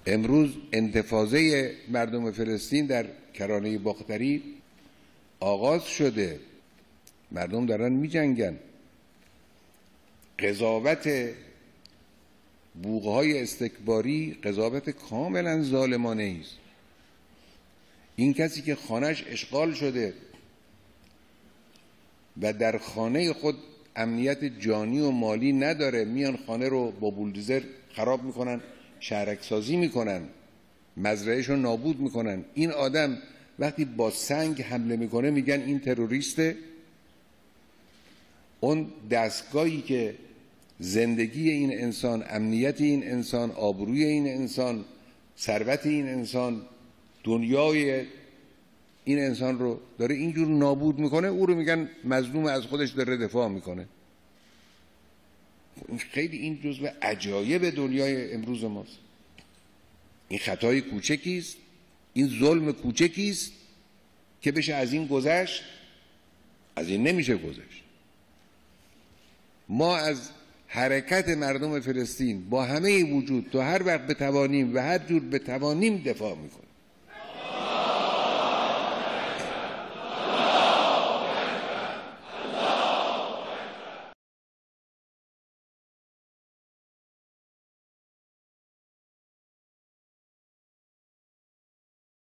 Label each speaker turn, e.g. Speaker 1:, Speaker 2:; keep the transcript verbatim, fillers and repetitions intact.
Speaker 1: امروز انتفاضه مردم فلسطین در کرانه باختری آغاز شده، مردم دارن می جنگن. قضاوت بوقهای استکباری قضاوت کاملا ظالمانه است. این کسی که خانهش اشغال شده و در خانه خود امنیت جانی و مالی نداره، میان خانه رو با بولدوزر خراب میکنن، شهرک سازی میکنن، مزرعهش رو نابود میکنن. این آدم وقتی با سنگ حمله میکنه میگن این تروریسته. اون دستگاهی که زندگی این انسان، امنیت این انسان، آبروی این انسان، ثروت این انسان، دنیای این انسان رو داره اینجور نابود میکنه، او رو میگن مظلوم، از خودش داره دفاع میکنه. خیلی این جزو عجایب دنیای امروز ماست. این خطای کوچکی است، این ظلم کوچکی است که بشه از این گذشت. از این نمیشه گذشت. ما از حرکت مردم فلسطین با همه وجود تا هر وقت بتوانیم و هر جور بتوانیم دفاع میکنیم.